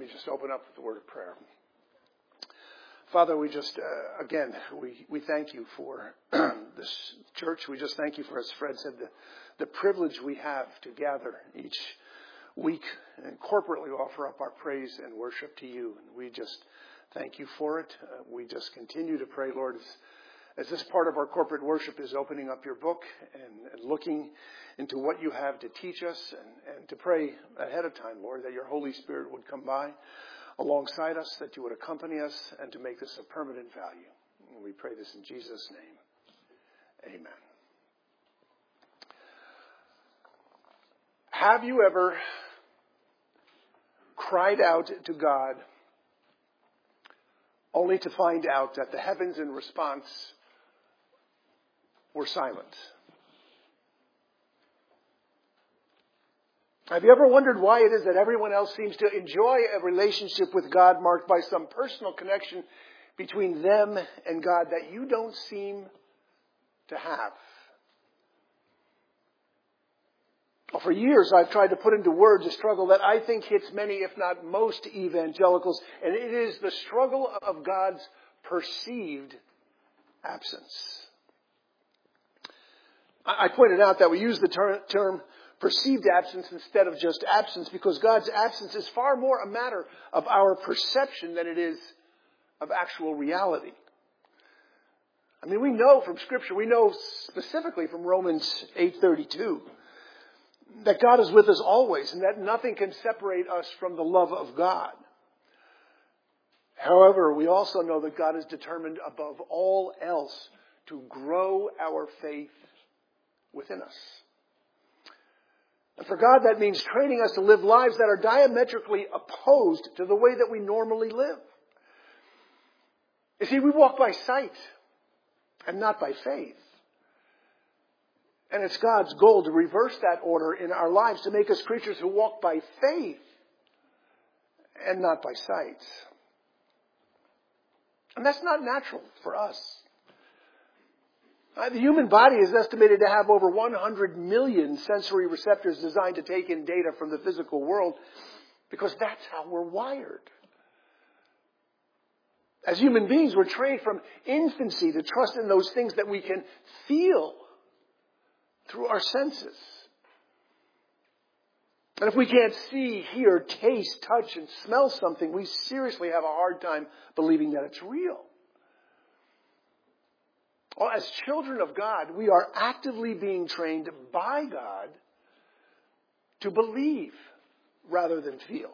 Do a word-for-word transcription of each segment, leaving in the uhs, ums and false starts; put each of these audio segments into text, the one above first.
just open up with the word of prayer. Father, we just, uh, again, we, we thank you for this church. We just thank you for, as Fred said, the, the privilege we have to gather each week and corporately offer up our praise and worship to you. And we just thank you for it. Uh, we just continue to pray, Lord, as, as this part of our corporate worship is opening up your book and, and looking into what you have to teach us, and, and to pray ahead of time, Lord, that your Holy Spirit would come by alongside us, that you would accompany us, and to make this a permanent value. And we pray this in Jesus' name. Amen. Have you ever cried out to God only to find out that the heavens in response were silent? Have you ever wondered why it is that everyone else seems to enjoy a relationship with God marked by some personal connection between them and God that you don't seem to have? Well, for years, I've tried to put into words a struggle that I think hits many, if not most, evangelicals, and it is the struggle of God's perceived absence. I pointed out that we use the ter- term perceived absence instead of just absence because God's absence is far more a matter of our perception than it is of actual reality. I mean, we know from Scripture, we know specifically from Romans eight thirty-two, that God is with us always and that nothing can separate us from the love of God. However, we also know that God is determined above all else to grow our faith within us. And for God, that means training us to live lives that are diametrically opposed to the way that we normally live. You see, we walk by sight and not by faith. And it's God's goal to reverse that order in our lives, to make us creatures who walk by faith and not by sight. And that's not natural for us. Uh, the human body is estimated to have over one hundred million sensory receptors designed to take in data from the physical world because that's how we're wired. As human beings, we're trained from infancy to trust in those things that we can feel through our senses. And if we can't see, hear, taste, touch, and smell something, we seriously have a hard time believing that it's real. Well, as children of God, we are actively being trained by God to believe rather than feel.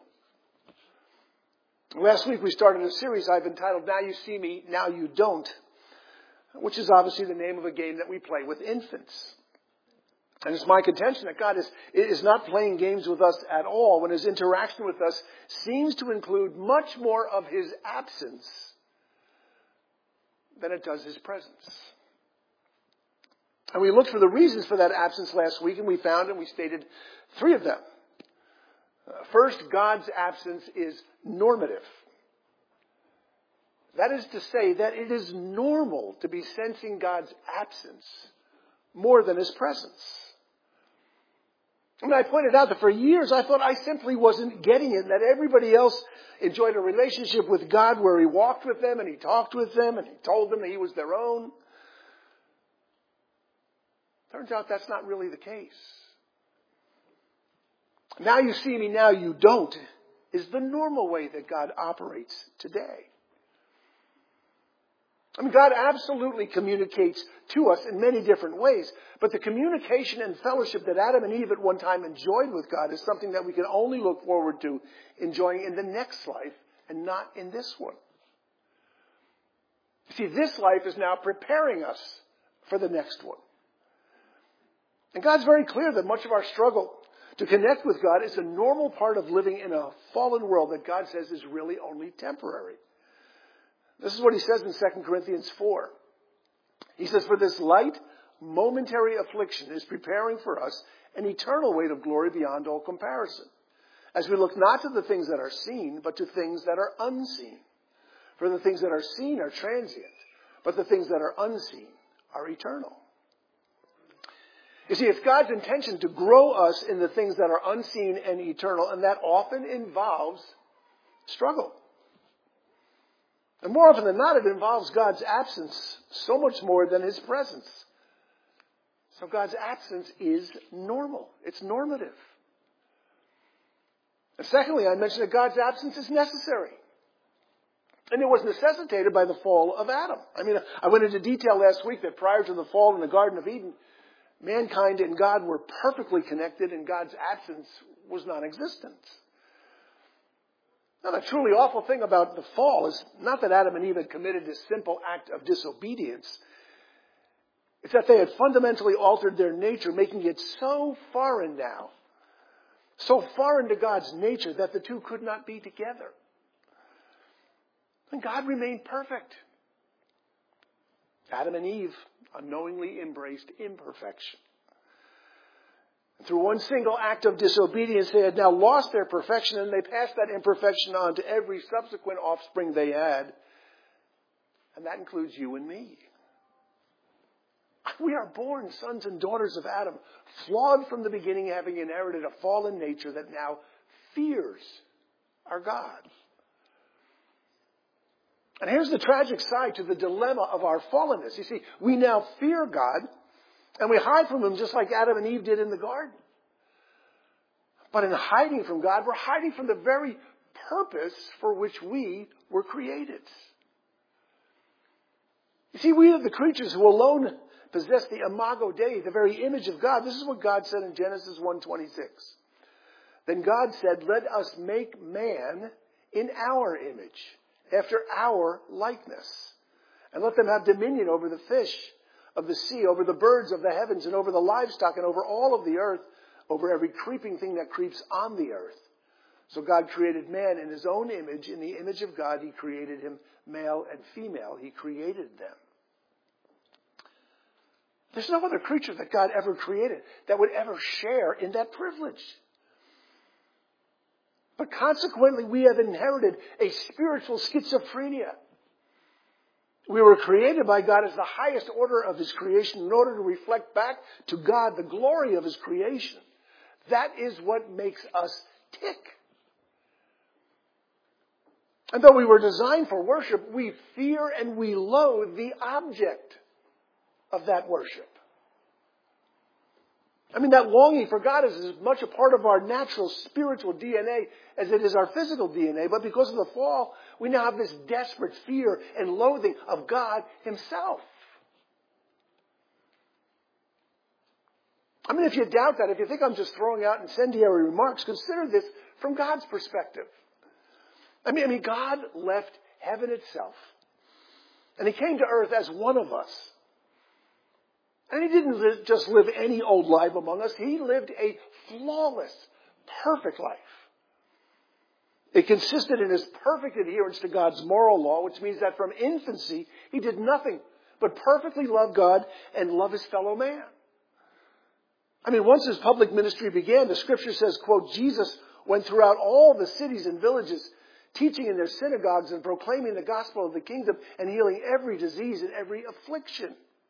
Last week we started a series I've entitled, Now You See Me, Now You Don't, which is obviously the name of a game that we play with infants. And it's my contention that God is, is not playing games with us at all when his interaction with us seems to include much more of his absence than it does his presence. And we looked for the reasons for that absence last week, and we found and we stated three of them. Uh, first, God's absence is normative. That is to say that it is normal to be sensing God's absence more than his presence. I mean, I pointed out that for years I thought I simply wasn't getting it, that everybody else enjoyed a relationship with God where he walked with them and he talked with them and he told them that he was their own. Turns out that's not really the case. Now you see me, now you don't, is the normal way that God operates today. I mean, God absolutely communicates to us in many different ways, but the communication and fellowship that Adam and Eve at one time enjoyed with God is something that we can only look forward to enjoying in the next life and not in this one. See, this life is now preparing us for the next one. And God's very clear that much of our struggle to connect with God is a normal part of living in a fallen world that God says is really only temporary. This is what he says in Second Corinthians four. He says, for this light, momentary affliction is preparing for us an eternal weight of glory beyond all comparison, as we look not to the things that are seen, but to things that are unseen. For the things that are seen are transient, but the things that are unseen are eternal. You see, it's God's intention to grow us in the things that are unseen and eternal, and that often involves struggle. And more often than not, it involves God's absence so much more than his presence. So God's absence is normal. It's normative. And secondly, I mentioned that God's absence is necessary. And it was necessitated by the fall of Adam. I mean, I went into detail last week that prior to the fall in the Garden of Eden, mankind and God were perfectly connected and God's absence was non-existent. Now, the truly awful thing about the fall is not that Adam and Eve had committed this simple act of disobedience. It's that they had fundamentally altered their nature, making it so foreign now, so foreign to God's nature that the two could not be together. And God remained perfect. Adam and Eve unknowingly embraced imperfection. And through one single act of disobedience, they had now lost their perfection, and they passed that imperfection on to every subsequent offspring they had. And that includes you and me. We are born sons and daughters of Adam, flawed from the beginning, having inherited a fallen nature that now fears our God. And here's the tragic side to the dilemma of our fallenness. You see, we now fear God, and we hide from him just like Adam and Eve did in the garden. But in hiding from God, we're hiding from the very purpose for which we were created. You see, we are the creatures who alone possess the imago Dei, the very image of God. This is what God said in Genesis one twenty-six. Then God said, "Let us make man in our image, after our likeness, and let them have dominion over the fish of the sea, over the birds of the heavens, and over the livestock, and over all of the earth, over every creeping thing that creeps on the earth." So God created man in his own image. In the image of God, he created him, male and female. He created them. There's no other creature that God ever created that would ever share in that privilege. But consequently, we have inherited a spiritual schizophrenia. We were created by God as the highest order of his creation in order to reflect back to God the glory of his creation. That is what makes us tick. And though we were designed for worship, we fear and we loathe the object of that worship. I mean, that longing for God is as much a part of our natural spiritual D N A as it is our physical D N A. But because of the fall, we now have this desperate fear and loathing of God himself. I mean, if you doubt that, if you think I'm just throwing out incendiary remarks, consider this from God's perspective. I mean, I mean, God left heaven itself, and he came to earth as one of us. And he didn't live, just live any old life among us. He lived a flawless, perfect life. It consisted in his perfect adherence to God's moral law, which means that from infancy, he did nothing but perfectly love God and love his fellow man. I mean, once his public ministry began, the scripture says, quote, Jesus went throughout all the cities and villages, teaching in their synagogues and proclaiming the gospel of the kingdom and healing every disease and every affliction.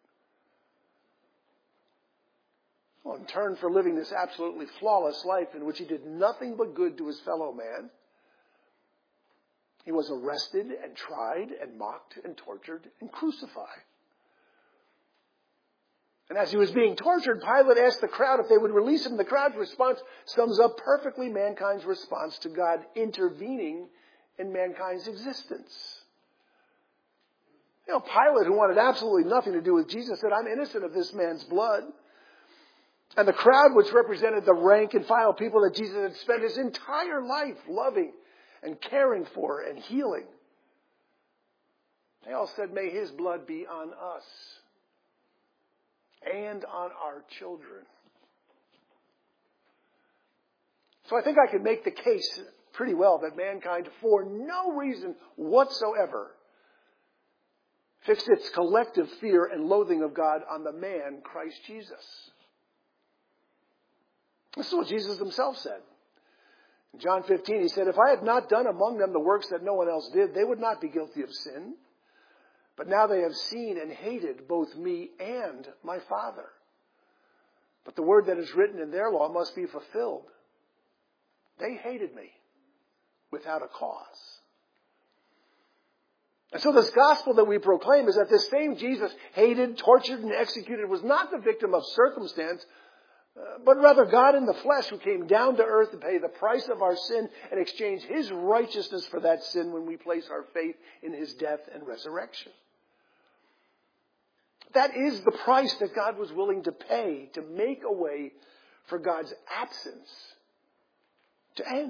Well, in turn for living this absolutely flawless life in which he did nothing but good to his fellow man, he was arrested and tried and mocked and tortured and crucified. And as he was being tortured, Pilate asked the crowd if they would release him. The crowd's response sums up perfectly mankind's response to God intervening in mankind's existence. You know, Pilate, who wanted absolutely nothing to do with Jesus, said, "I'm innocent of this man's blood." And the crowd, which represented the rank and file people that Jesus had spent his entire life loving and caring for and healing, they all said, "May his blood be on us and on our children." So I think I can make the case pretty well that mankind, for no reason whatsoever, fixed its collective fear and loathing of God on the man, Christ Jesus. This is what Jesus himself said. In John fifteen, he said, "If I had not done among them the works that no one else did, they would not be guilty of sin. But now they have seen and hated both me and my Father. But the word that is written in their law must be fulfilled. They hated me without a cause. And so this gospel that we proclaim is that this same Jesus, hated, tortured, and executed, was not the victim of circumstance, uh, but rather God in the flesh, who came down to earth to pay the price of our sin and exchange his righteousness for that sin when we place our faith in his death and resurrection. That is the price that God was willing to pay to make a way for God's absence to end.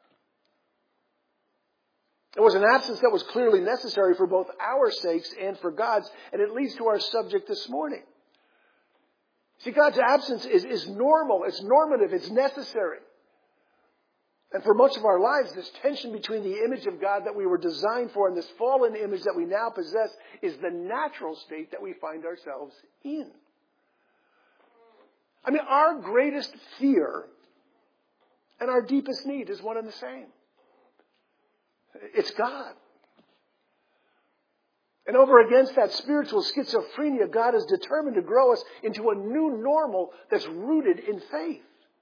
It was an absence that was clearly necessary for both our sakes and for God's, and it leads to our subject this morning. See, God's absence is, is normal, it's normative, it's necessary. And for much of our lives, this tension between the image of God that we were designed for and this fallen image that we now possess is the natural state that we find ourselves in. I mean, our greatest fear and our deepest need is one and the same. It's God. And over against that spiritual schizophrenia, God is determined to grow us into a new normal that's rooted in faith.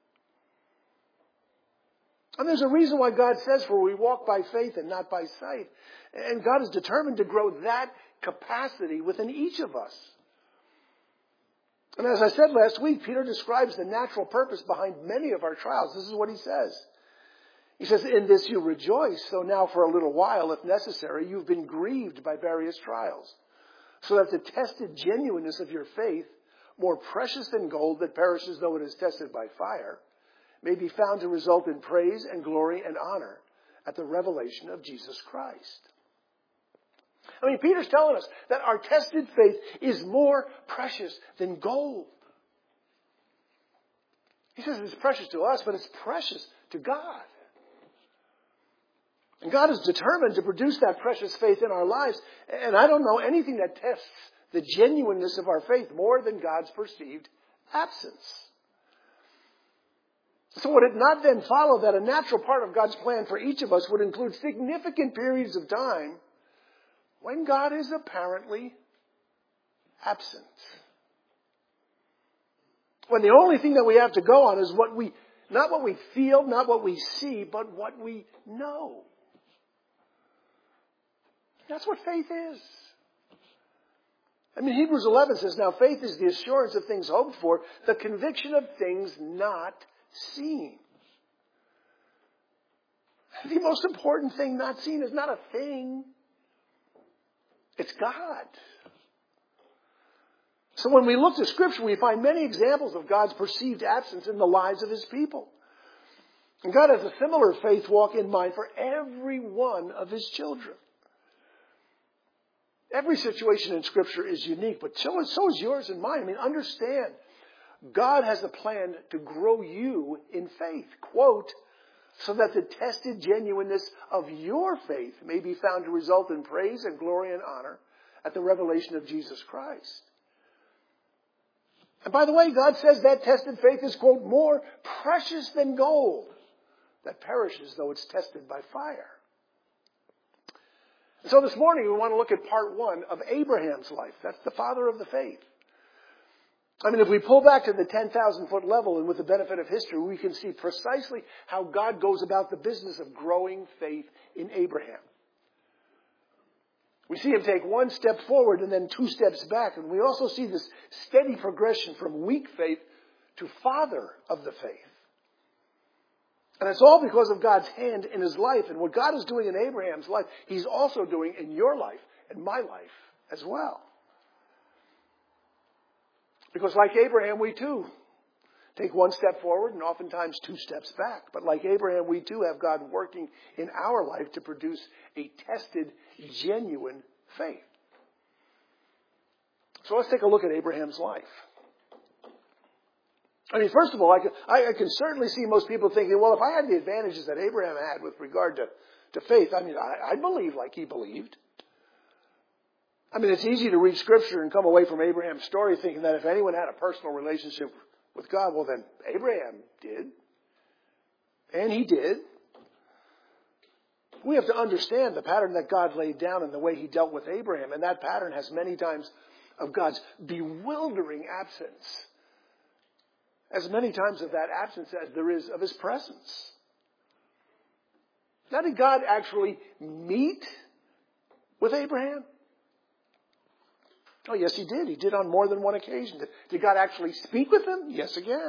And there's a reason why God says, for we walk by faith and not by sight. And God is determined to grow that capacity within each of us. And as I said last week, Peter describes the natural purpose behind many of our trials. This is what he says. He says, in this you rejoice, though now for a little while, if necessary, you've been grieved by various trials, so that the tested genuineness of your faith, more precious than gold that perishes though it is tested by fire, may be found to result in praise and glory and honor at the revelation of Jesus Christ. I mean, Peter's telling us that our tested faith is more precious than gold. He says it's precious to us, but it's precious to God. And God is determined to produce that precious faith in our lives. And I don't know anything that tests the genuineness of our faith more than God's perceived absence. So would it not then follow that a natural part of God's plan for each of us would include significant periods of time when God is apparently absent? When the only thing that we have to go on is what we, not what we feel, not what we see, but what we know. That's what faith is. I mean, Hebrews eleven says, now faith is the assurance of things hoped for, the conviction of things not seen. The most important thing not seen is not a thing. It's God. So when we look to Scripture, we find many examples of God's perceived absence in the lives of his people. And God has a similar faith walk in mind for every one of his children. Every situation in Scripture is unique, but so is, so is yours and mine. I mean, understand, God has a plan to grow you in faith, quote, so that the tested genuineness of your faith may be found to result in praise and glory and honor at the revelation of Jesus Christ. And by the way, God says that tested faith is, quote, more precious than gold that perishes though it's tested by fire. So this morning we want to look at part one of Abraham's life. That's the father of the faith. I mean, if we pull back to the ten thousand foot level and with the benefit of history, we can see precisely how God goes about the business of growing faith in Abraham. We see him take one step forward and then two steps back. And we also see this steady progression from weak faith to father of the faith. And it's all because of God's hand in his life. And what God is doing in Abraham's life, he's also doing in your life and my life as well. Because like Abraham, we too take one step forward and oftentimes two steps back. But like Abraham, we too have God working in our life to produce a tested, genuine faith. So let's take a look at Abraham's life. I mean, first of all, I can, I, I can certainly see most people thinking, well, if I had the advantages that Abraham had with regard to, to faith, I mean, I, I believe like he believed. I mean, it's easy to read Scripture and come away from Abraham's story thinking that if anyone had a personal relationship with God, well, then Abraham did. And he did. We have to understand the pattern that God laid down and the way he dealt with Abraham. And that pattern has many times of God's bewildering absence. As many times of that absence as there is of his presence. Now, did God actually meet with Abraham? Oh, yes, he did. He did on more than one occasion. Did God actually speak with him? Yes, again.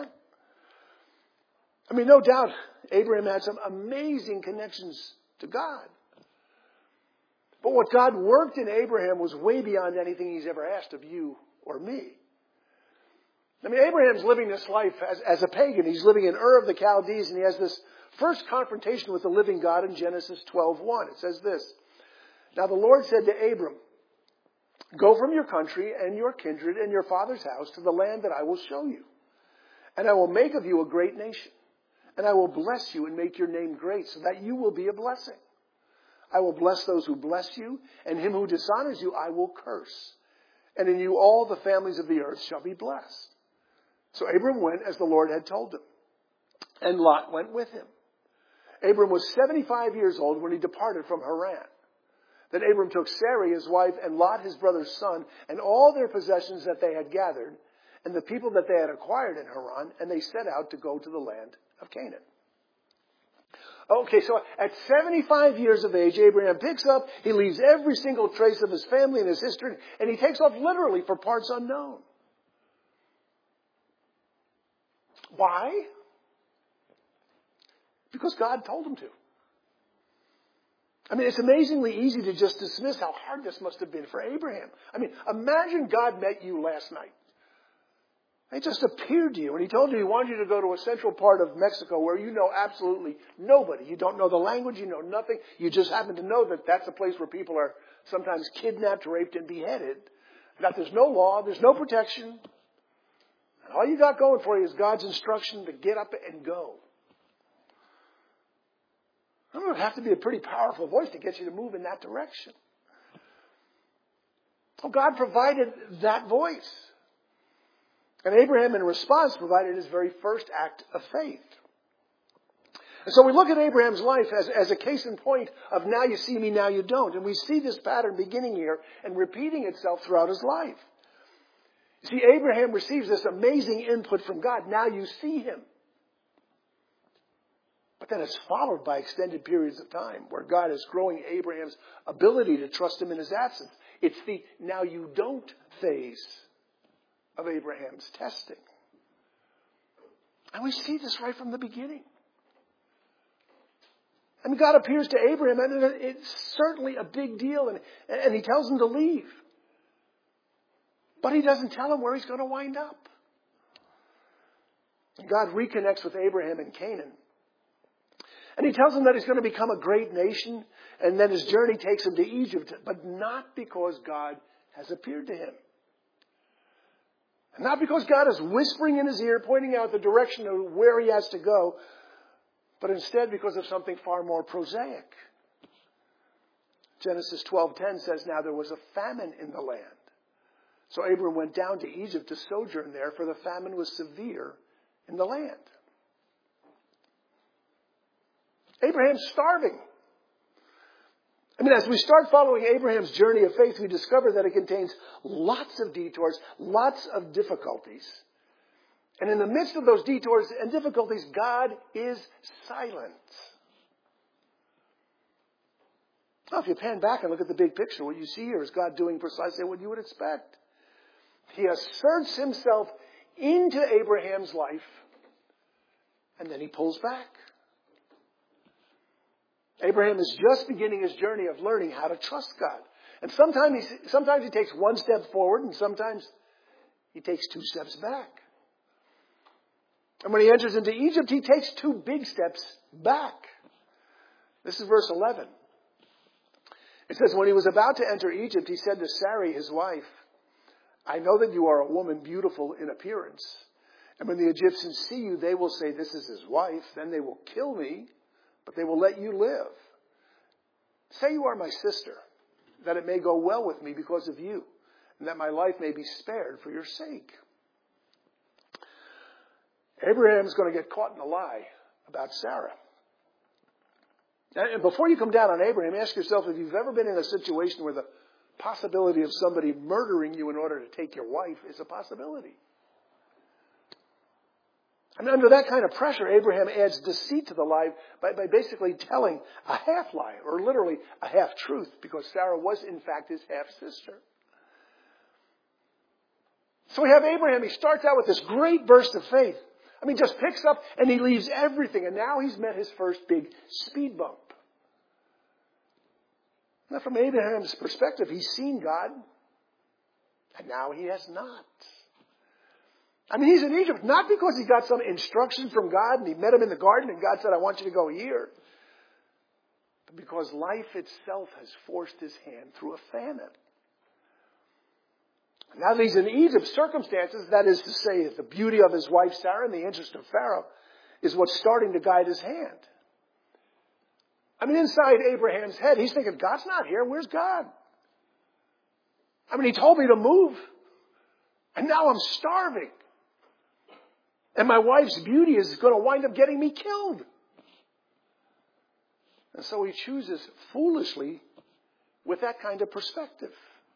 I mean, no doubt Abraham had some amazing connections to God. But what God worked in Abraham was way beyond anything he's ever asked of you or me. I mean, Abraham's living this life as, as a pagan. He's living in Ur of the Chaldees, and he has this first confrontation with the living God in Genesis twelve one. It says this, "Now the Lord said to Abram, go from your country and your kindred and your father's house to the land that I will show you. And I will make of you a great nation. And I will bless you and make your name great so that you will be a blessing. I will bless those who bless you, and him who dishonors you I will curse. And in you all the families of the earth shall be blessed." So Abram went as the Lord had told him. And Lot went with him. Abram was seventy-five years old when he departed from Haran. Then Abram took Sarai his wife and Lot his brother's son and all their possessions that they had gathered and the people that they had acquired in Haran, and they set out to go to the land of Canaan. Okay, so at seventy-five years of age, Abraham picks up, he leaves every single trace of his family and his history, and he takes off literally for parts unknown. Why? Because God told him to. I mean, it's amazingly easy to just dismiss how hard this must have been for Abraham. I mean, imagine God met you last night. He just appeared to you and he told you he wanted you to go to a central part of Mexico where you know absolutely nobody. You don't know the language, you know nothing. You just happen to know that that's a place where people are sometimes kidnapped, raped, and beheaded. That there's no law, there's no protection. And all you got going for you is God's instruction to get up and go. I don't know, it would have to be a pretty powerful voice to get you to move in that direction. Well, God provided that voice. And Abraham, in response, provided his very first act of faith. And so we look at Abraham's life as, as a case in point of now you see me, now you don't. And we see this pattern beginning here and repeating itself throughout his life. You see, Abraham receives this amazing input from God. Now you see him. But then it's followed by extended periods of time where God is growing Abraham's ability to trust him in his absence. It's the now you don't phase of Abraham's testing. And we see this right from the beginning. I mean, God appears to Abraham, and it's certainly a big deal, and, and he tells him to leave. But he doesn't tell him where he's going to wind up. And God reconnects with Abraham in Canaan. And he tells him that he's going to become a great nation, and then his journey takes him to Egypt, but not because God has appeared to him. And not because God is whispering in his ear, pointing out the direction of where he has to go, but instead because of something far more prosaic. Genesis twelve ten says, "Now there was a famine in the land. So Abram went down to Egypt to sojourn there, for the famine was severe in the land." Abraham's starving. I mean, as we start following Abraham's journey of faith, we discover that it contains lots of detours, lots of difficulties. And in the midst of those detours and difficulties, God is silent. Now, if you pan back and look at the big picture, what you see here is God doing precisely what you would expect. He asserts himself into Abraham's life, and then he pulls back. Abraham is just beginning his journey of learning how to trust God. And sometimes he, sometimes he takes one step forward, and sometimes he takes two steps back. And when he enters into Egypt, he takes two big steps back. This is verse eleven. It says, "When he was about to enter Egypt, he said to Sarai, his wife, 'I know that you are a woman beautiful in appearance. And when the Egyptians see you, they will say, "This is his wife." Then they will kill me, but they will let you live. Say you are my sister, that it may go well with me because of you, and that my life may be spared for your sake.'" Abraham's going to get caught in a lie about Sarah. And before you come down on Abraham, ask yourself if you've ever been in a situation where the possibility of somebody murdering you in order to take your wife is a possibility. And under that kind of pressure, Abraham adds deceit to the lie by, by basically telling a half lie, or literally a half truth, because Sarah was in fact his half sister. So we have Abraham, he starts out with this great burst of faith. I mean, just picks up and he leaves everything, and now he's met his first big speed bump. Now from Abraham's perspective, he's seen God, and now he has not. I mean, he's in Egypt not because he got some instruction from God and he met him in the garden and God said, I want you to go here. But because life itself has forced his hand through a famine. Now that he's in Egypt, circumstances, that is to say, the beauty of his wife Sarah and the interest of Pharaoh, is what's starting to guide his hand. I mean, inside Abraham's head, he's thinking, God's not here. Where's God? I mean, he told me to move. And now I'm starving. And my wife's beauty is going to wind up getting me killed. And so he chooses foolishly with that kind of perspective.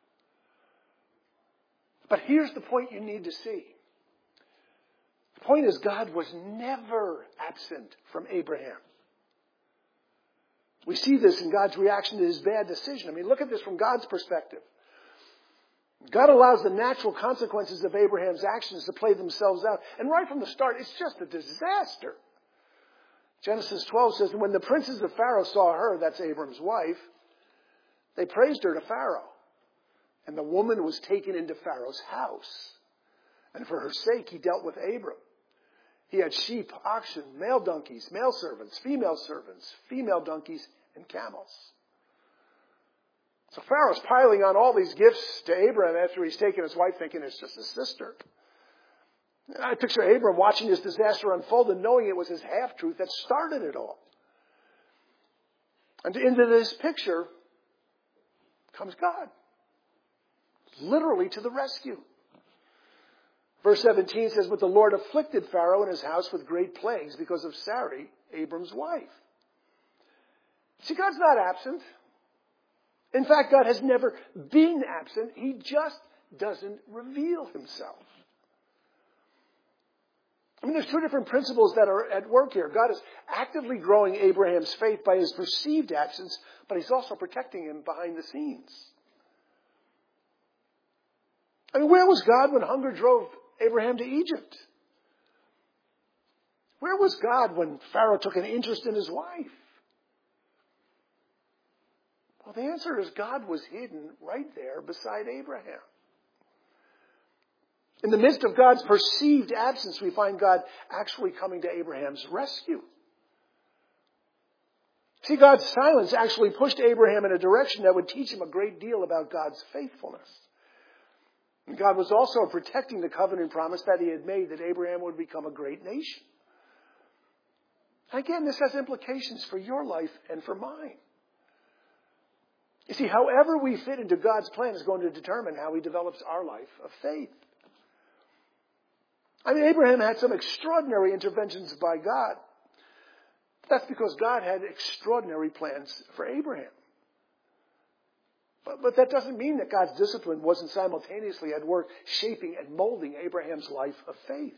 But here's the point you need to see. The point is, God was never absent from Abraham. We see this in God's reaction to his bad decision. I mean, look at this from God's perspective. God allows the natural consequences of Abraham's actions to play themselves out. And right from the start, it's just a disaster. Genesis twelve says, when the princes of Pharaoh saw her, that's Abram's wife, they praised her to Pharaoh. And the woman was taken into Pharaoh's house. And for her sake, he dealt with Abram. He had sheep, oxen, male donkeys, male servants, female servants, female donkeys, and camels. So Pharaoh's piling on all these gifts to Abram after he's taken his wife, thinking it's just his sister. And I picture Abram watching this disaster unfold and knowing it was his half-truth that started it all. And into this picture comes God. Literally to the rescue. Verse seventeen says, but the Lord afflicted Pharaoh and his house with great plagues because of Sarai, Abram's wife. See, God's not absent. In fact, God has never been absent. He just doesn't reveal himself. I mean, there's two different principles that are at work here. God is actively growing Abraham's faith by his perceived absence, but he's also protecting him behind the scenes. I mean, where was God when hunger drove Abraham to Egypt? Where was God when Pharaoh took an interest in his wife? Well, the answer is God was hidden right there beside Abraham. In the midst of God's perceived absence, we find God actually coming to Abraham's rescue. See, God's silence actually pushed Abraham in a direction that would teach him a great deal about God's faithfulness. And God was also protecting the covenant promise that he had made that Abraham would become a great nation. Again, this has implications for your life and for mine. You see, however we fit into God's plan is going to determine how he develops our life of faith. I mean, Abraham had some extraordinary interventions by God. That's because God had extraordinary plans for Abraham. But, but that doesn't mean that God's discipline wasn't simultaneously at work shaping and molding Abraham's life of faith.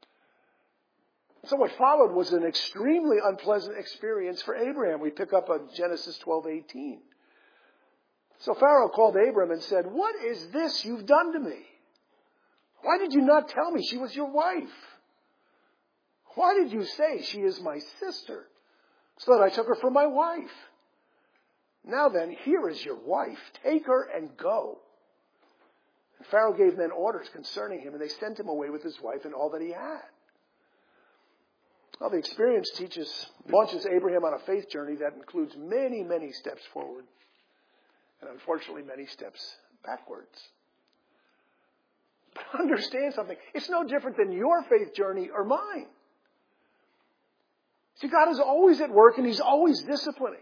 So what followed was an extremely unpleasant experience for Abraham. We pick up on Genesis twelve eighteen. So Pharaoh called Abram and said, what is this you've done to me? Why did you not tell me she was your wife? Why did you say she is my sister, so that I took her for my wife? Now then, here is your wife. Take her and go. And Pharaoh gave men orders concerning him, and they sent him away with his wife and all that he had. Well, the experience teaches, launches Abraham on a faith journey that includes many, many steps forward, and unfortunately many steps backwards. But understand something. It's no different than your faith journey or mine. See, God is always at work and he's always disciplining.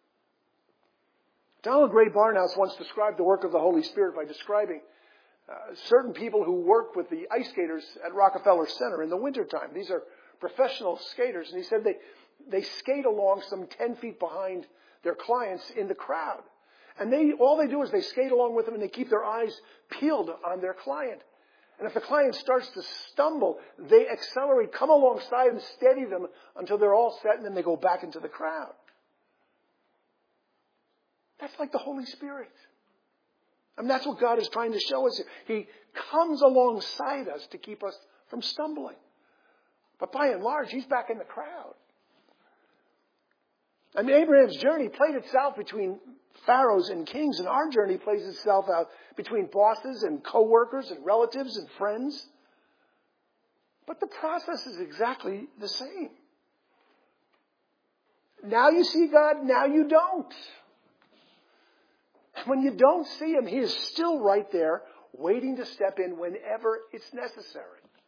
Donald Gray Barnhouse once described the work of the Holy Spirit by describing uh, certain people who work with the ice skaters at Rockefeller Center in the wintertime. These are professional skaters. And he said they, they skate along some ten feet behind their clients in the crowd. And they all they do is they skate along with them and they keep their eyes peeled on their client. And if the client starts to stumble, they accelerate, come alongside and steady them until they're all set, and then they go back into the crowd. That's like the Holy Spirit. I mean, that's what God is trying to show us here. He comes alongside us to keep us from stumbling. But by and large, he's back in the crowd. I mean, Abraham's journey played itself between pharaohs and kings, and our journey plays itself out between bosses and co-workers and relatives and friends. But the process is exactly the same. Now you see God, now you don't. When you don't see him, he is still right there, waiting to step in whenever it's necessary.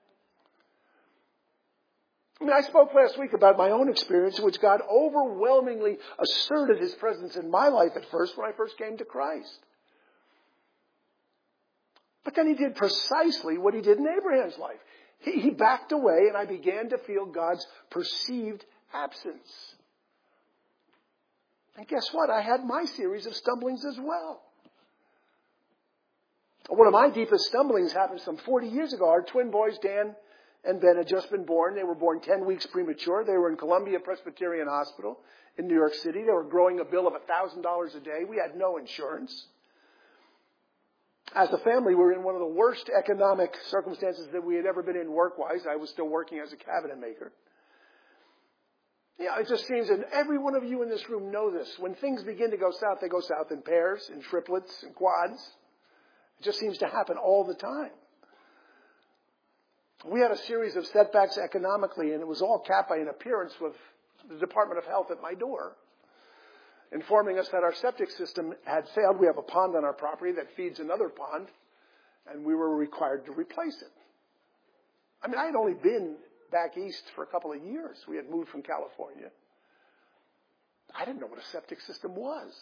I mean, I spoke last week about my own experience in which God overwhelmingly asserted his presence in my life at first when I first came to Christ. But then he did precisely what he did in Abraham's life. He, he backed away, and I began to feel God's perceived absence. And guess what? I had my series of stumblings as well. One of my deepest stumblings happened some forty years ago. Our twin boys, Dan and Ben, had just been born. They were born ten weeks premature. They were in Columbia Presbyterian Hospital in New York City. They were growing a bill of one thousand dollars a day. We had no insurance. As a family, we were in one of the worst economic circumstances that we had ever been in work-wise. I was still working as a cabinet maker. Yeah, it just seems, and every one of you in this room know this. When things begin to go south, they go south in pairs, in triplets, in quads. It just seems to happen all the time. We had a series of setbacks economically, and it was all capped by an appearance with the Department of Health at my door, informing us that our septic system had failed. We have a pond on our property that feeds another pond, and we were required to replace it. I mean, I had only been back east for a couple of years. We had moved from California. I didn't know what a septic system was.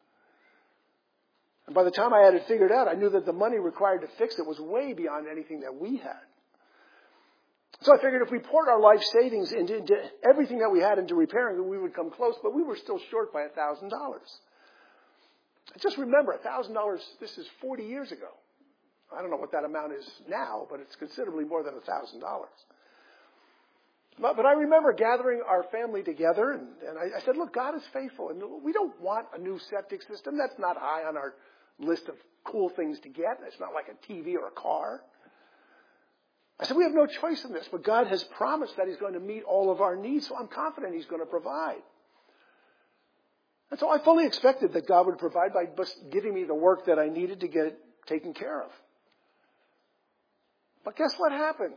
And by the time I had it figured out, I knew that the money required to fix it was way beyond anything that we had. So I figured if we poured our life savings into, into everything that we had into repairing it, we would come close, but we were still short by one thousand dollars. Just remember, one thousand dollars, this is forty years ago. I don't know what that amount is now, but it's considerably more than one thousand dollars. But, but I remember gathering our family together, and, and I, I said, look, God is faithful, and we don't want a new septic system. That's not high on our list of cool things to get. It's not like a T V or a car. I said, we have no choice in this, but God has promised that he's going to meet all of our needs, so I'm confident he's going to provide. And so I fully expected that God would provide by just giving me the work that I needed to get it taken care of. But guess what happened?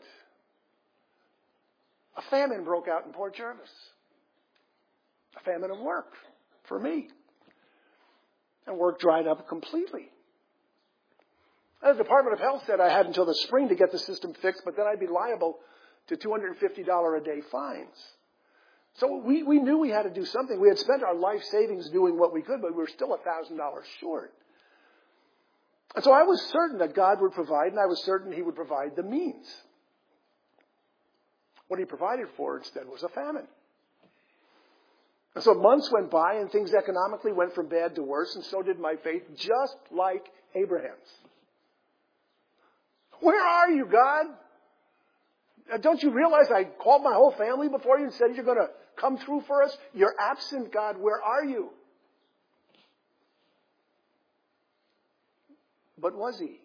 A famine broke out in Port Jervis. A famine of work for me. And work dried up completely. The Department of Health said I had until the spring to get the system fixed, but then I'd be liable to two hundred fifty dollars a day fines. So we, we knew we had to do something. We had spent our life savings doing what we could, but we were still one thousand dollars short. And so I was certain that God would provide, and I was certain he would provide the means. What he provided for instead was a famine. And so months went by, and things economically went from bad to worse, and so did my faith, just like Abraham's. Where are you, God? Don't you realize I called my whole family before you and said you're going to come through for us? You're absent, God. Where are you? But was he?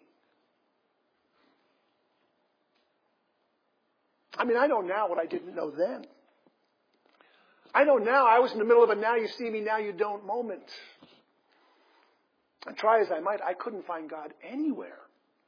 I mean, I know now what I didn't know then. I know now I was in the middle of a now you see me, now you don't moment. And try as I might, I couldn't find God anywhere.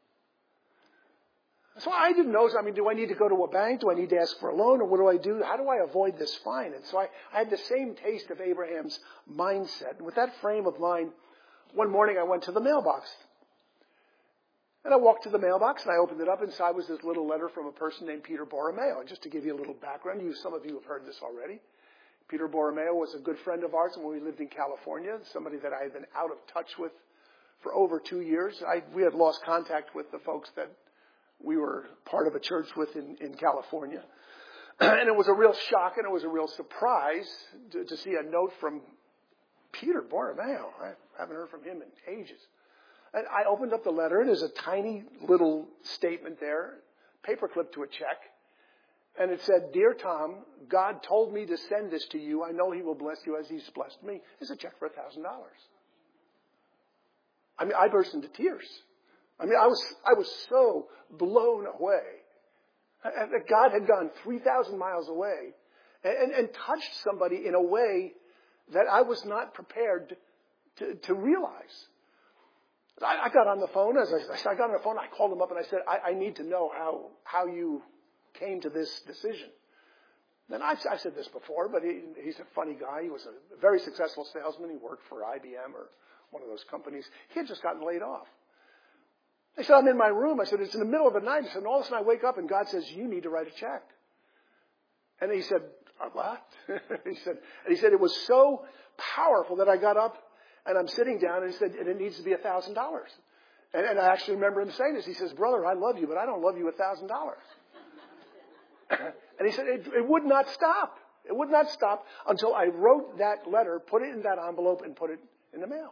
So I didn't know, I mean, do I need to go to a bank? Do I need to ask for a loan? Or what do I do? How do I avoid this fine? And so I, I had the same taste of Abraham's mindset. And with that frame of mind, one morning I went to the mailbox. And I walked to the mailbox and I opened it up. Inside was this little letter from a person named Peter Borromeo. And just to give you a little background, you, some of you have heard this already. Peter Borromeo was a good friend of ours when we lived in California, somebody that I had been out of touch with for over two years. I, we had lost contact with the folks that we were part of a church with in, in California. And it was a real shock and it was a real surprise to, to see a note from Peter Borromeo. I haven't heard from him in ages. And I opened up the letter, and there's a tiny little statement there, paperclip to a check. And it said, "Dear Tom, God told me to send this to you. I know he will bless you as he's blessed me." It's a check for one thousand dollars. I mean, I burst into tears. I mean, I was I was so blown away. And that God had gone three thousand miles away and, and, and touched somebody in a way that I was not prepared to, to realize. I, I got on the phone. As I, I got on the phone, I called him up and I said, I, I need to know how how you came to this decision. And I've, I've said this before, but he, he's a funny guy. He was a very successful salesman. He worked for I B M or one of those companies. He had just gotten laid off. I said, I'm in my room. I said, it's in the middle of the night. I said, and all of a sudden I wake up and God says, you need to write a check. And he said, uh, what? he said, and he said, it was so powerful that I got up and I'm sitting down and he said, and it needs to be a thousand dollars. And and I actually remember him saying this. He says, brother, I love you, but I don't love you a thousand dollars. And he said, it, it would not stop. It would not stop until I wrote that letter, put it in that envelope, and put it in the mail.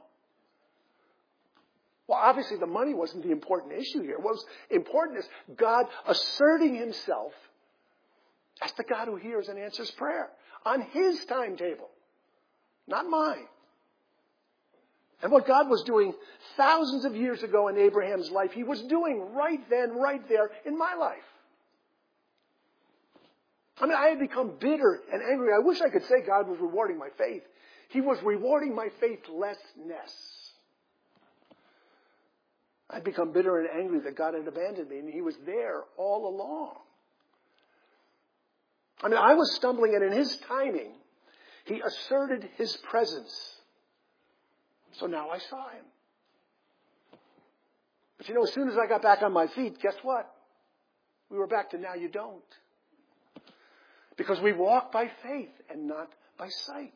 Well, obviously the money wasn't the important issue here. What was important is God asserting himself as the God who hears and answers prayer on his timetable, not mine. And what God was doing thousands of years ago in Abraham's life, he was doing right then, right there in my life. I mean, I had become bitter and angry. I wish I could say God was rewarding my faith. He was rewarding my faithlessness. I'd become bitter and angry that God had abandoned me, and he was there all along. I mean, I was stumbling, and in his timing, he asserted his presence. So now I saw him. But you know, as soon as I got back on my feet, guess what? We were back to now you don't. Because we walk by faith and not by sight.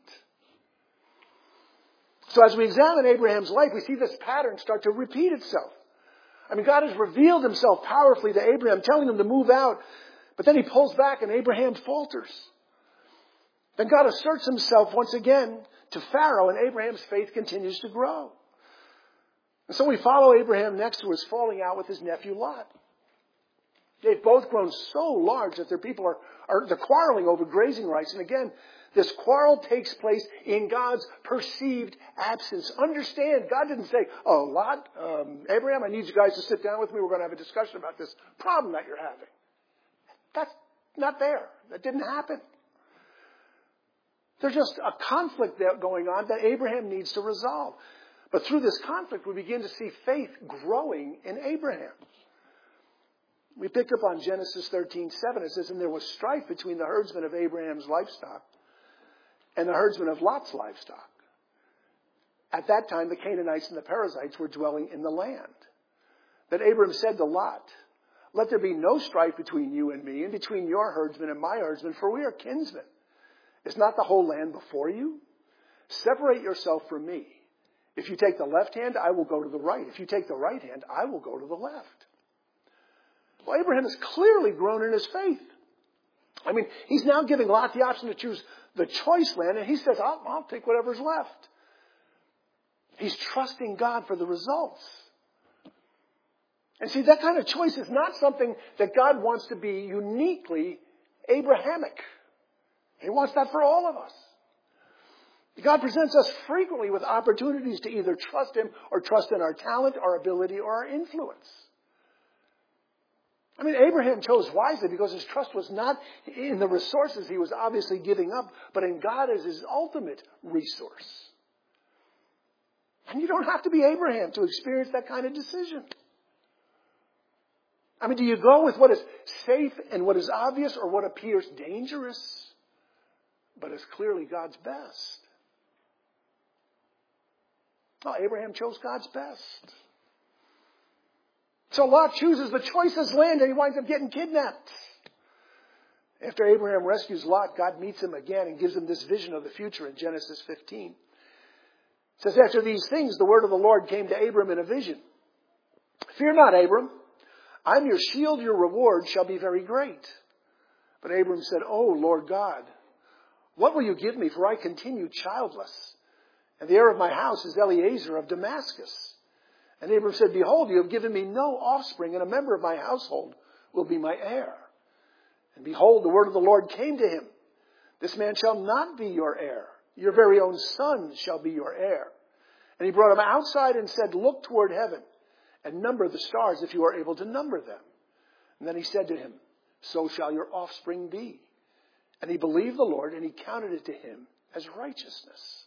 So as we examine Abraham's life, we see this pattern start to repeat itself. I mean, God has revealed himself powerfully to Abraham, telling him to move out. But then he pulls back and Abraham falters. Then God asserts himself once again to Pharaoh, and Abraham's faith continues to grow. And so we follow Abraham next to his falling out with his nephew Lot. They've both grown so large that their people are, are they're quarreling over grazing rights. And again, this quarrel takes place in God's perceived absence. Understand, God didn't say, oh, Lot, um, Abraham, I need you guys to sit down with me. We're going to have a discussion about this problem that you're having. That's not there. That didn't happen. There's just a conflict there going on that Abraham needs to resolve. But through this conflict, we begin to see faith growing in Abraham. We picked up on Genesis thirteen seven. It says, and there was strife between the herdsmen of Abraham's livestock and the herdsmen of Lot's livestock. At that time, the Canaanites and the Perizzites were dwelling in the land. Then Abram said to Lot, let there be no strife between you and me, and between your herdsmen and my herdsmen, for we are kinsmen. Is not the whole land before you? Separate yourself from me. If you take the left hand, I will go to the right. If you take the right hand, I will go to the left. Well, Abraham has clearly grown in his faith. I mean, he's now giving Lot the option to choose the choice land, and he says, I'll, I'll take whatever's left. He's trusting God for the results. And see, that kind of choice is not something that God wants to be uniquely Abrahamic. He wants that for all of us. God presents us frequently with opportunities to either trust him or trust in our talent, our ability, or our influence. I mean, Abraham chose wisely because his trust was not in the resources he was obviously giving up, but in God as his ultimate resource. And you don't have to be Abraham to experience that kind of decision. I mean, do you go with what is safe and what is obvious, or what appears dangerous, but is clearly God's best? Well, Abraham chose God's best. So Lot chooses the choicest land, and he winds up getting kidnapped. After Abraham rescues Lot, God meets him again and gives him this vision of the future in Genesis fifteen. It says, after these things, the word of the Lord came to Abram in a vision. Fear not, Abram. I'm your shield, your reward shall be very great. But Abram said, oh, Lord God, what will you give me? For I continue childless. And the heir of my house is Eliezer of Damascus. And Abram said, behold, you have given me no offspring, and a member of my household will be my heir. And behold, the word of the Lord came to him. This man shall not be your heir. Your very own son shall be your heir. And he brought him outside and said, look toward heaven and number the stars if you are able to number them. And then he said to him, so shall your offspring be. And he believed the Lord, and he counted it to him as righteousness.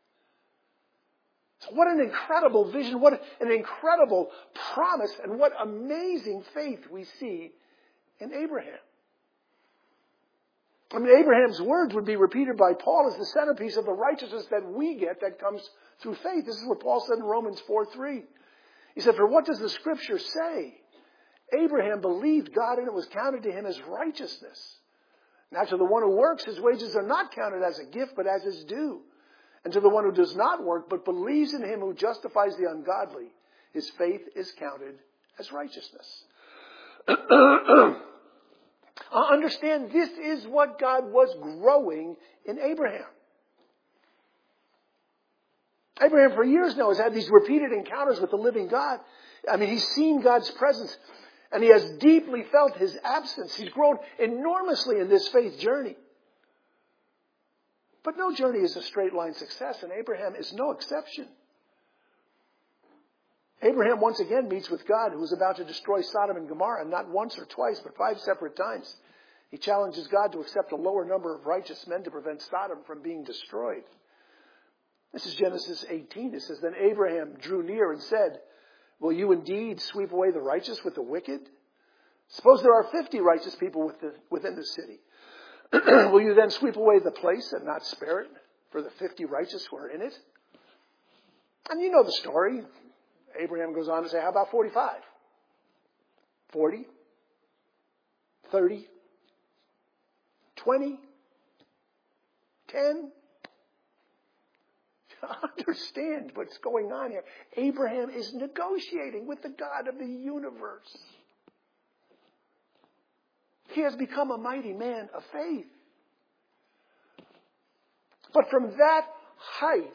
So what an incredible vision, what an incredible promise, and what amazing faith we see in Abraham. I mean, Abraham's words would be repeated by Paul as the centerpiece of the righteousness that we get that comes through faith. This is what Paul said in Romans four three. He said, for what does the scripture say? Abraham believed God, and it was counted to him as righteousness. Now to the one who works, his wages are not counted as a gift, but as his due. And to the one who does not work, but believes in him who justifies the ungodly, his faith is counted as righteousness. Understand, this is what God was growing in Abraham. Abraham for years now has had these repeated encounters with the living God. I mean, he's seen God's presence, and he has deeply felt his absence. He's grown enormously in this faith journey. But no journey is a straight line success, and Abraham is no exception. Abraham once again meets with God, who is about to destroy Sodom and Gomorrah, not once or twice, but five separate times. He challenges God to accept a lower number of righteous men to prevent Sodom from being destroyed. This is Genesis eighteen. It says, then Abraham drew near and said, will you indeed sweep away the righteous with the wicked? Suppose there are fifty righteous people within the city. Will you then sweep away the place and not spare it for the fifty righteous who are in it? And you know the story. Abraham goes on to say, how about forty-five? forty? thirty? twenty? ten? Understand what's going on here. Abraham is negotiating with the God of the universe. He has become a mighty man of faith. But from that height,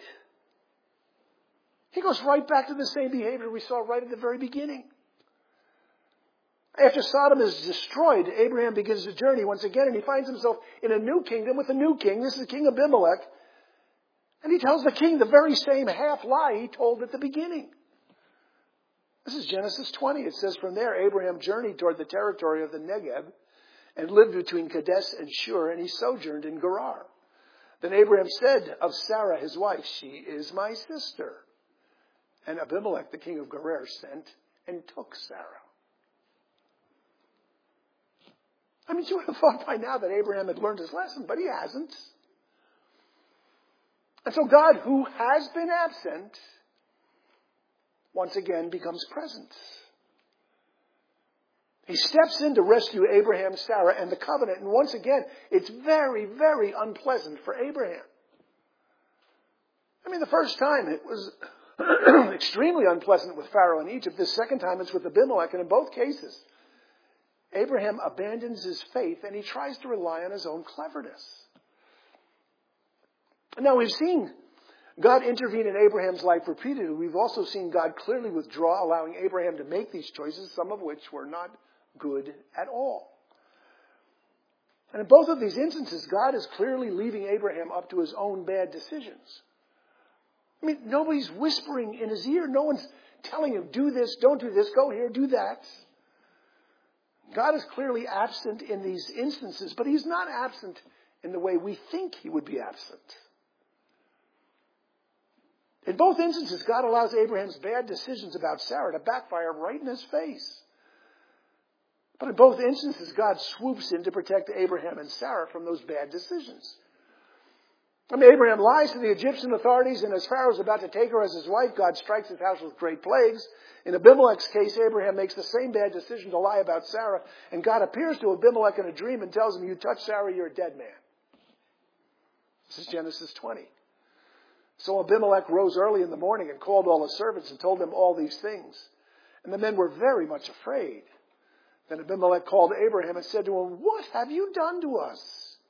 he goes right back to the same behavior we saw right at the very beginning. After Sodom is destroyed, Abraham begins the journey once again, and he finds himself in a new kingdom with a new king. This is King Abimelech. And he tells the king the very same half lie he told at the beginning. This is Genesis twenty. It says, from there, Abraham journeyed toward the territory of the Negev and lived between Kadesh and Shur, and he sojourned in Gerar. Then Abraham said of Sarah, his wife, she is my sister. And Abimelech, the king of Gerar, sent and took Sarah. I mean, you would have thought by now that Abraham had learned his lesson, but he hasn't. And so God, who has been absent, once again becomes present. He steps in to rescue Abraham, Sarah, and the covenant. And once again, it's very, very unpleasant for Abraham. I mean, the first time it was extremely unpleasant with Pharaoh in Egypt. The second time it's with Abimelech. And in both cases, Abraham abandons his faith and he tries to rely on his own cleverness. Now, we've seen God intervene in Abraham's life repeatedly. We've also seen God clearly withdraw, allowing Abraham to make these choices, some of which were not good at all. And in both of these instances, God is clearly leaving Abraham up to his own bad decisions. I mean, nobody's whispering in his ear. No one's telling him, do this, don't do this, go here, do that. God is clearly absent in these instances, but he's not absent in the way we think he would be absent. In both instances, God allows Abraham's bad decisions about Sarah to backfire right in his face. But in both instances, God swoops in to protect Abraham and Sarah from those bad decisions. I mean, Abraham lies to the Egyptian authorities, and as Pharaoh is about to take her as his wife, God strikes his house with great plagues. In Abimelech's case, Abraham makes the same bad decision to lie about Sarah, and God appears to Abimelech in a dream and tells him, you touch Sarah, you're a dead man. This is Genesis twenty. So Abimelech rose early in the morning and called all his servants and told them all these things. And the men were very much afraid. Then Abimelech called Abraham and said to him, what have you done to us?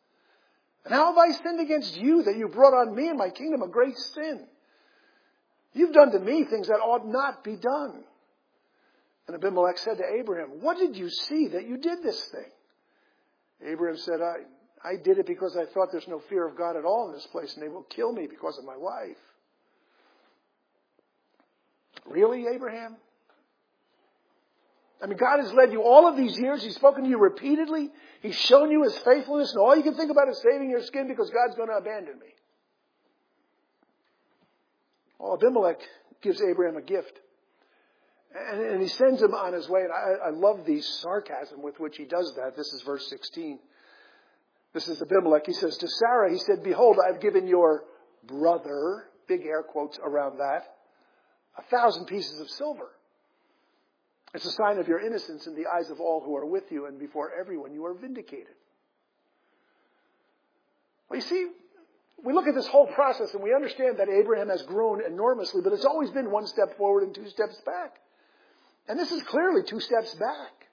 And how have I sinned against you that you brought on me and my kingdom a great sin? You've done to me things that ought not be done. And Abimelech said to Abraham, what did you see that you did this thing? Abraham said, I, I did it because I thought there's no fear of God at all in this place, and they will kill me because of my wife. Really, Abraham? I mean, God has led you all of these years. He's spoken to you repeatedly. He's shown you His faithfulness, and all you can think about is saving your skin because God's going to abandon me. Well, Abimelech gives Abraham a gift. And, and he sends him on his way. And I, I love the sarcasm with which he does that. This is verse sixteen. This is Abimelech. He says to Sarah, he said, behold, I've given your brother, big air quotes around that, a thousand pieces of silver. It's a sign of your innocence in the eyes of all who are with you, and before everyone you are vindicated. Well, you see, we look at this whole process and we understand that Abraham has grown enormously, but it's always been one step forward and two steps back. And this is clearly two steps back.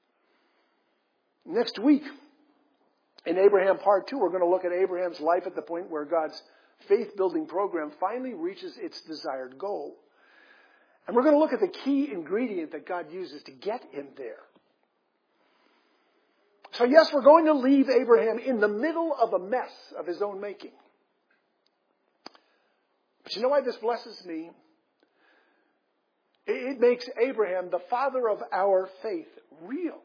Next week, in Abraham Part two, we're going to look at Abraham's life at the point where God's faith-building program finally reaches its desired goal. And we're going to look at the key ingredient that God uses to get him there. So yes, we're going to leave Abraham in the middle of a mess of his own making. But you know why this blesses me? It makes Abraham the father of our faith real.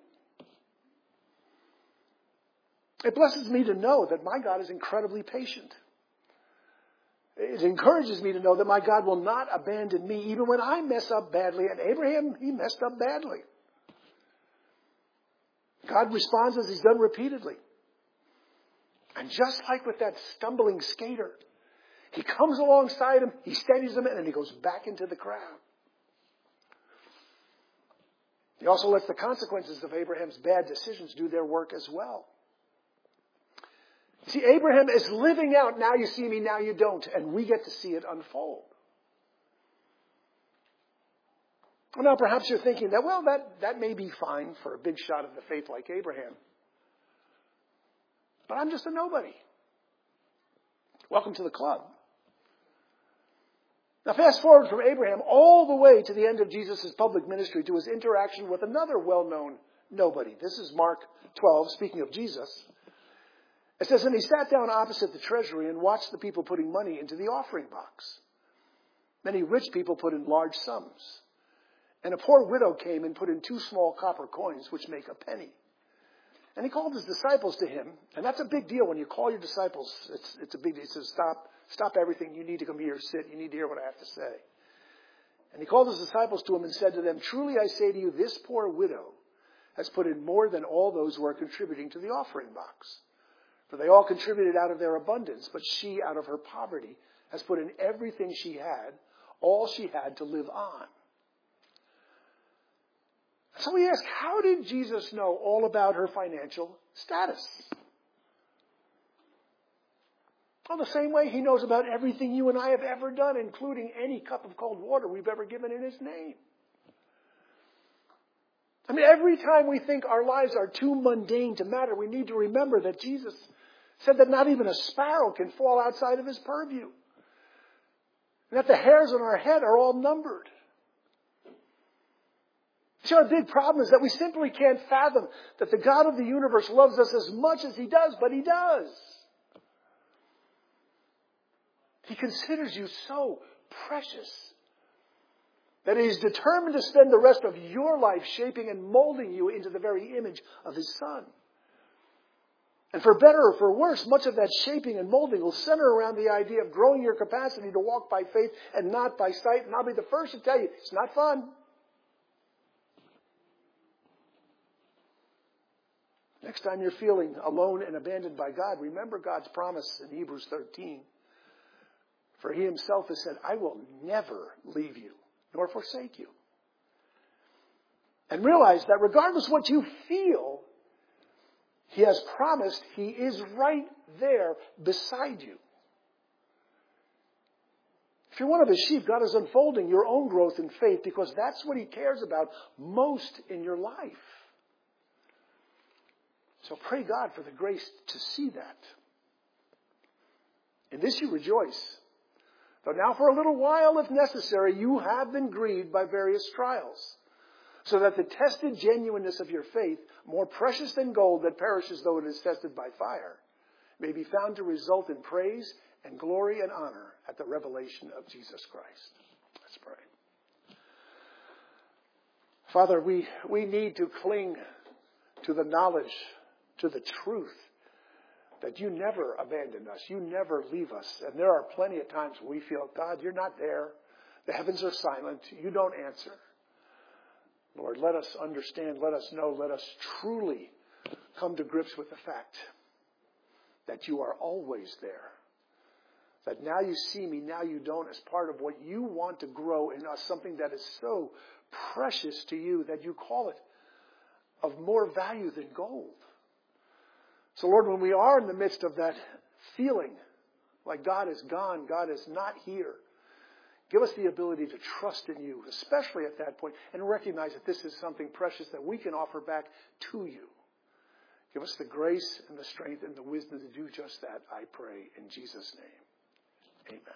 It blesses me to know that my God is incredibly patient. It encourages me to know that my God will not abandon me even when I mess up badly. And Abraham, he messed up badly. God responds as He's done repeatedly. And just like with that stumbling skater, He comes alongside him, He steadies him, and then He goes back into the crowd. He also lets the consequences of Abraham's bad decisions do their work as well. See, Abraham is living out, now you see me, now you don't, and we get to see it unfold. Well, now perhaps you're thinking that, well, that, that may be fine for a big shot of the faith like Abraham. But I'm just a nobody. Welcome to the club. Now fast forward from Abraham all the way to the end of Jesus' public ministry to His interaction with another well-known nobody. This is Mark twelve, speaking of Jesus. It says, and He sat down opposite the treasury and watched the people putting money into the offering box. Many rich people put in large sums. And a poor widow came and put in two small copper coins, which make a penny. And He called His disciples to Him. And that's a big deal. When you call your disciples, it's, it's a big deal. He says, stop, stop everything. You need to come here, sit. You need to hear what I have to say. And He called His disciples to Him and said to them, truly I say to you, this poor widow has put in more than all those who are contributing to the offering box. For they all contributed out of their abundance, but she, out of her poverty, has put in everything she had, all she had to live on. So we ask, how did Jesus know all about her financial status? Well, the same way He knows about everything you and I have ever done, including any cup of cold water we've ever given in His name. I mean, every time we think our lives are too mundane to matter, we need to remember that Jesus said that not even a sparrow can fall outside of His purview. And that the hairs on our head are all numbered. See, our big problem is that we simply can't fathom that the God of the universe loves us as much as He does, but He does. He considers you so precious that He is determined to spend the rest of your life shaping and molding you into the very image of His Son. And for better or for worse, much of that shaping and molding will center around the idea of growing your capacity to walk by faith and not by sight. And I'll be the first to tell you, it's not fun. Next time you're feeling alone and abandoned by God, remember God's promise in Hebrews thirteen. For He Himself has said, I will never leave you nor forsake you. And realize that regardless what you feel, He has promised He is right there beside you. If you're one of His sheep, God is unfolding your own growth in faith because that's what He cares about most in your life. So pray God for the grace to see that. In this you rejoice, Though now for a little while, if necessary, you have been grieved by various trials, so that the tested genuineness of your faith, more precious than gold that perishes though it is tested by fire, may be found to result in praise and glory and honor at the revelation of Jesus Christ. Let's pray. Father, we, we need to cling to the knowledge, to the truth, that you never abandon us. You never leave us. And there are plenty of times we feel, God, you're not there. The heavens are silent. You don't answer. Lord, let us understand, let us know, let us truly come to grips with the fact that you are always there. That now you see me, now you don't, as part of what you want to grow in us, something that is so precious to you that you call it of more value than gold. So Lord, when we are in the midst of that feeling like God is gone, God is not here, give us the ability to trust in you, especially at that point, and recognize that this is something precious that we can offer back to you. Give us the grace and the strength and the wisdom to do just that, I pray, in Jesus' name. Amen.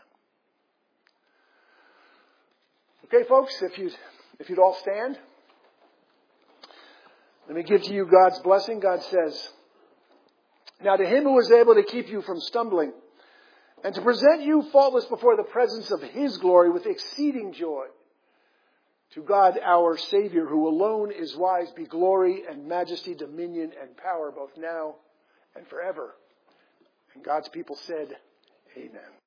Okay, folks, if you'd, if you'd all stand, let me give to you God's blessing. God says, now to him who is able to keep you from stumbling and to present you faultless before the presence of his glory with exceeding joy, to God our Savior, who alone is wise, be glory and majesty, dominion and power, both now and forever. And God's people said, Amen.